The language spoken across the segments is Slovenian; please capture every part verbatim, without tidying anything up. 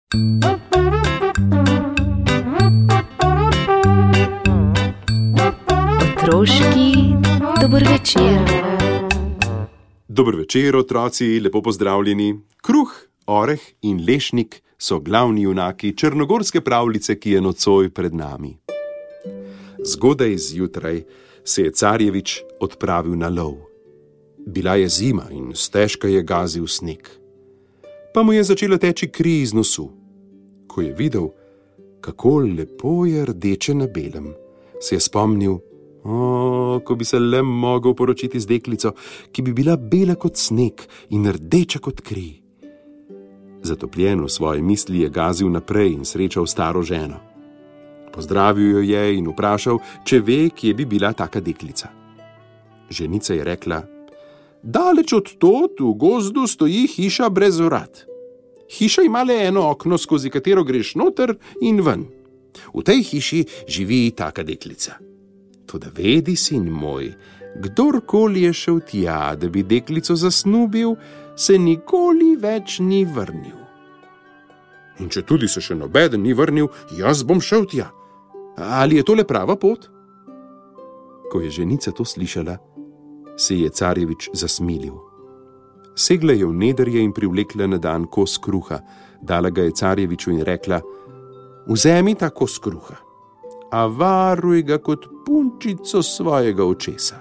Otroški dober večer. Dober večer, otroci, lepo pozdravljeni. Kruh, oreh in lešnik so glavni junaki črnogorske pravljice, ki je nocoj pred nami. Zgodaj zjutraj se je Carjevič odpravil na lov. Bila je zima in stežka je gazil sneg. Pa mu je začela teči kri iz nosu. Ko je videl, kako lepo je rdeče na belem, se je spomnil, o, ko bi se le mogel poročiti z deklico, ki bi bila bela kot sneg in rdeča kot kri. Zatopljen v svoje misli je gazil naprej in srečal staro ženo. Pozdravil jo je in vprašal, če ve, kje bi bila taka deklica. Ženica je rekla, daleč od tod v gozdu stoji hiša brez vrat. Hiša ima le eno okno, skozi katero greš noter in ven. V tej hiši živi taka deklica. Toda vedi, sin moj, kdorkoli je šel tja, da bi deklico zasnubil, se nikoli več ni vrnil. In če tudi se še nobeden ni vrnil, jaz bom šel tja. Ali je to le prava pot? Ko je ženica to slišala, se je Carjevič zasmilil. Segla je v nedrje in privlekla na dan kos kruha, dala ga je Carjeviču in rekla, vzemi ta kos kruha, a varuj ga kot punčico svojega očesa.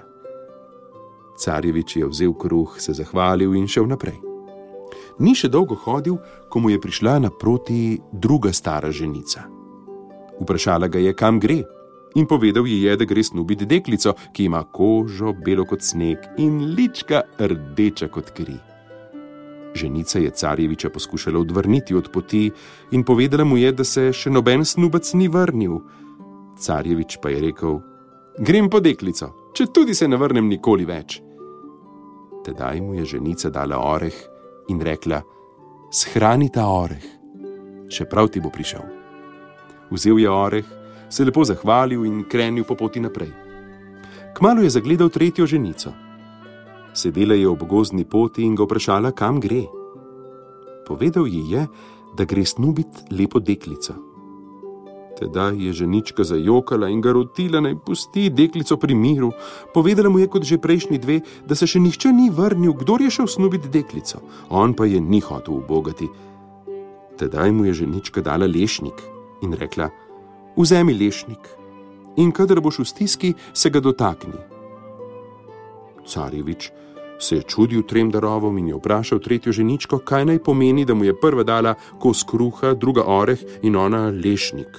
Carjevič je vzel kruh, se zahvalil in šel naprej. Ni še dolgo hodil, ko mu je prišla naproti druga stara ženica. Vprašala ga je, kam gre, in povedal ji je, da gre snubit deklico, ki ima kožo belo kot sneg in lička rdeča kot kri. Ženica je Carjeviča poskušala odvrniti od poti in povedala mu je, da se še noben snubec ni vrnil. Carjevič pa je rekel, grem po deklico, če tudi se ne vrnem nikoli več. Tedaj mu je ženica dala oreh in rekla, shrani ta oreh, čeprav ti bo prišel. Vzel je oreh, se lepo zahvalil in krenil po poti naprej. Kmalu je zagledal tretjo ženico. Sedela je ob gozdni poti in ga vprašala, kam gre. Povedal ji je, da gre snubit lepo deklico. Tedaj je ženička zajokala in ga rotila, naj pusti deklico pri miru. Povedala mu je kot že prejšnji dve, da se še nihče ni vrnil, kdor je šel snubit deklico. On pa je ni hotel ubogati. Tedaj mu je ženička dala lešnik in rekla, vzemi lešnik in kadar boš v stiski, se ga dotakni. Carjevič se je čudil trem darovom in je vprašal tretjo ženičko, kaj naj pomeni, da mu je prva dala kos kruha, druga oreh in ona lešnik.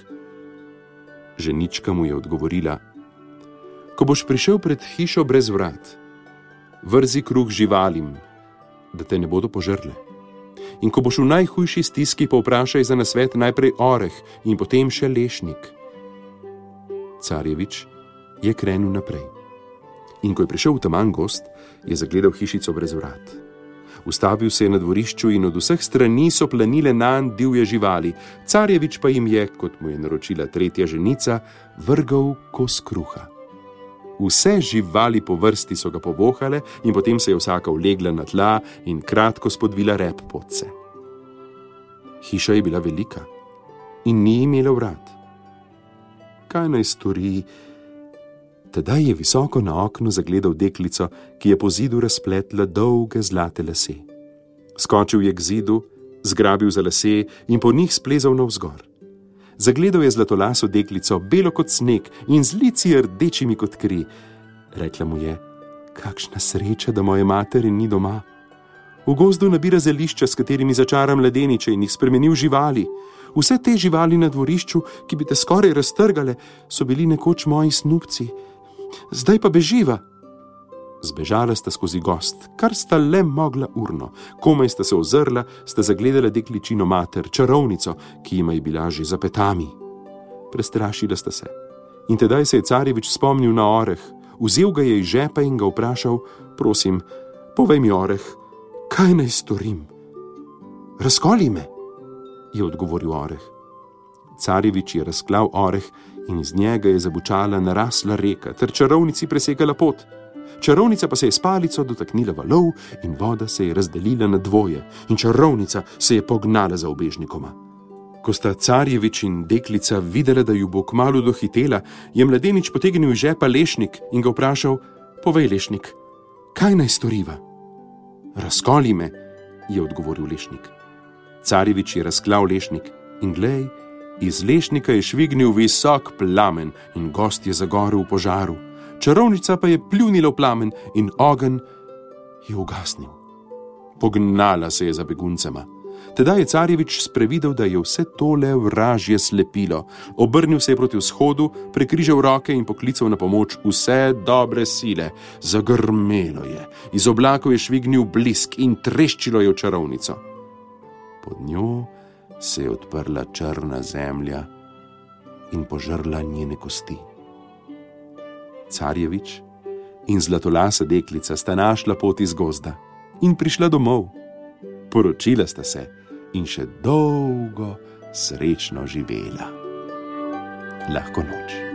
Ženička mu je odgovorila, ko boš prišel pred hišo brez vrat, vrzi kruh živalim, da te ne bodo požrle. In ko boš v najhujši stiski, povprašaj za nasvet najprej oreh in potem še lešnik. Carjevič je krenil naprej. In ko je prišel v taman gozd, je zagledal hišico brez vrat. Ustavil se je na dvorišču in od vseh strani so planile nanj divje živali. Carjevič pa jim je, kot mu je naročila tretja ženica, vrgal kos kruha. Vse živali po vrsti so ga povohale in potem se je vsaka ulegla na tla in kratko spodvila rep podse. Hiša je bila velika in ni imela vrat. Kaj naj stori? Tedaj je visoko na oknu zagledal deklico, ki je po zidu razpletla dolge zlate lase. Skočil je k zidu, zgrabil za lase in po njih splezal navzgor. Zagledal je zlatolaso deklico, belo kot sneg in z lici rdečimi kot kri. Rekla mu je, kakšna sreča, da moje matere ni doma. V gozdu nabira zelišča, s katerimi začara mladeniče in jih spremeni v živali. Vse te živali na dvorišču, ki bi te skoraj raztrgale, so bili nekoč moji snubci. Zdaj pa beživa. Zbežala sta skozi gozd, kar sta le mogla urno. Komaj sta se ozrla, sta zagledala dekličino mater, čarovnico, ki jima je bila že za petami. Prestrašila sta se. In tedaj se je Carjevič spomnil na oreh, vzel ga je iz žepa in ga vprašal, prosim, povej mi oreh, kaj naj storim? Razkoli me, je odgovoril oreh. Carjevič je razklal oreh in iz njega je zabučala narasla reka, ter čarovnici presekala pot. Čarovnica pa se je s palico dotaknila valov in voda se je razdelila na dvoje in čarovnica se je pognala za ubežnikoma. Ko sta Carjevič in deklica videla, da ju bo kmalu dohitela, je mladenič potegnil iz žepa lešnik in ga vprašal: povej, lešnik, kaj naj storiva? Razkoli me, je odgovoril lešnik. Carjevič je razklal lešnik in glej, iz lešnika je švignil visok plamen in gost je zagorel v požaru. Čarovnica pa je pljunila v plamen in ogenj je ugasnil. Pognala se je za beguncema. Tedaj je Carjevič sprevidel, da je vse tole vražje slepilo. Obrnil se je proti vzhodu, prekrižal roke in poklical na pomoč vse dobre sile. Zagrmelo je, iz oblakov je švignil blisk in treščilo je v čarovnico. Pod njo se je odprla črna zemlja in požrla njene kosti. Carjevič in zlatolasa deklica sta našla pot iz gozda in prišla domov. Poročila sta se in še dolgo srečno živela. Lahko noč.